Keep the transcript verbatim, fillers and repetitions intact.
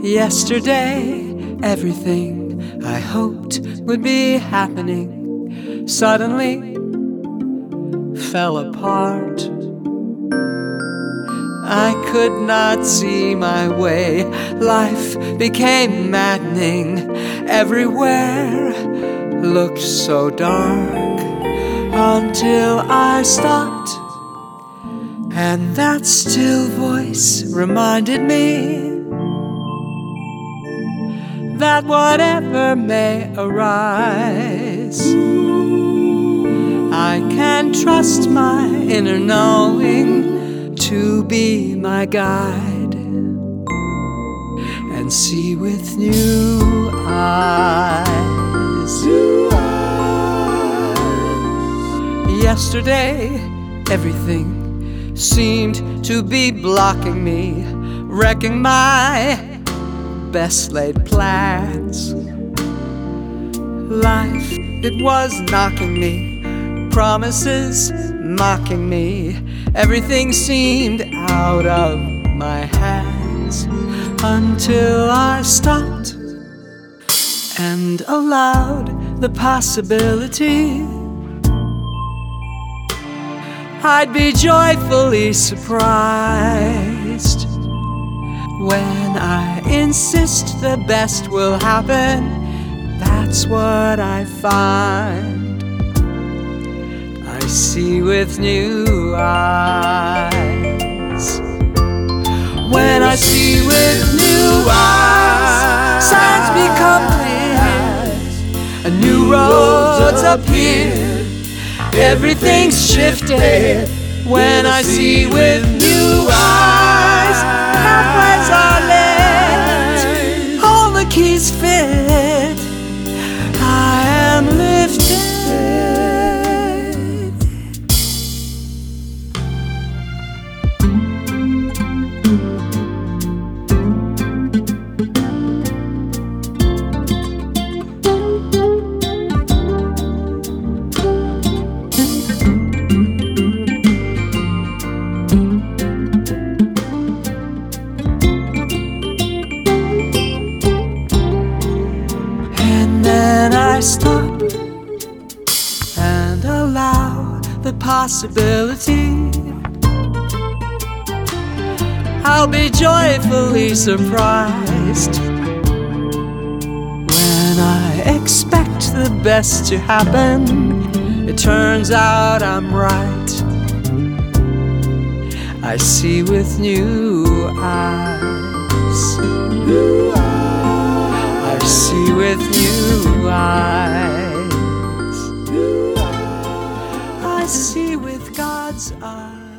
Yesterday, everything I hoped would be happening suddenly fell apart. I could not see my way. Life became maddening. Everywhere looked so dark until I stopped, and that still voice reminded me that whatever may arise, I can trust my inner knowing to be my guide and see with new eyes. New eyes. Yesterday, everything seemed to be blocking me, wrecking my best laid plans. Life, it was knocking me, promises mocking me. Everything seemed out of my hands until I stopped and allowed the possibility I'd be joyfully surprised when I insist the best will happen. That's what I find. I see with new eyes. When I see with new eyes, signs become clear, and new roads appear. Everything's shifted. When I see with new eyes, pathways are lit, all the keys fit. I am lifted. I stop and allow the possibility I'll be joyfully surprised when I expect the best to happen. It turns out I'm right. I see with new eyes. New eyes. I see with new eyes. I see with God's eyes.